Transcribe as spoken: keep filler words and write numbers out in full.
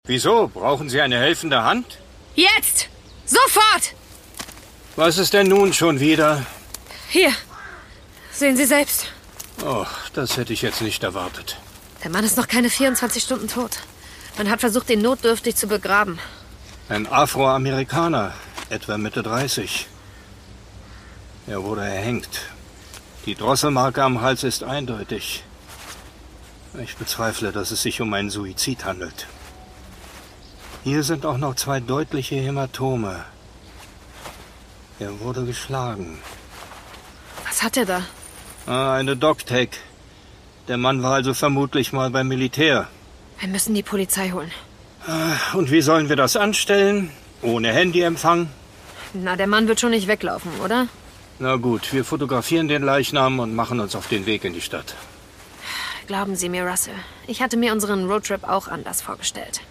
Wieso? Brauchen Sie eine helfende Hand? Jetzt! Sofort! Was ist denn nun schon wieder? Hier. Sehen Sie selbst. Oh, das hätte ich jetzt nicht erwartet. Der Mann ist noch keine vierundzwanzig Stunden tot. Man hat versucht, ihn notdürftig zu begraben. Ein Afroamerikaner, etwa Mitte dreißig. Er wurde erhängt. Die Drosselmarke am Hals ist eindeutig. Ich bezweifle, dass es sich um einen Suizid handelt. Hier sind auch noch zwei deutliche Hämatome. Er wurde geschlagen. Was hat er da? Ah, eine Dogtag. Der Mann war also vermutlich mal beim Militär. Wir müssen die Polizei holen. Ah, und wie sollen wir das anstellen? Ohne Handyempfang? Na, der Mann wird schon nicht weglaufen, oder? Na gut, wir fotografieren den Leichnam und machen uns auf den Weg in die Stadt. Glauben Sie mir, Russell, ich hatte mir unseren Roadtrip auch anders vorgestellt.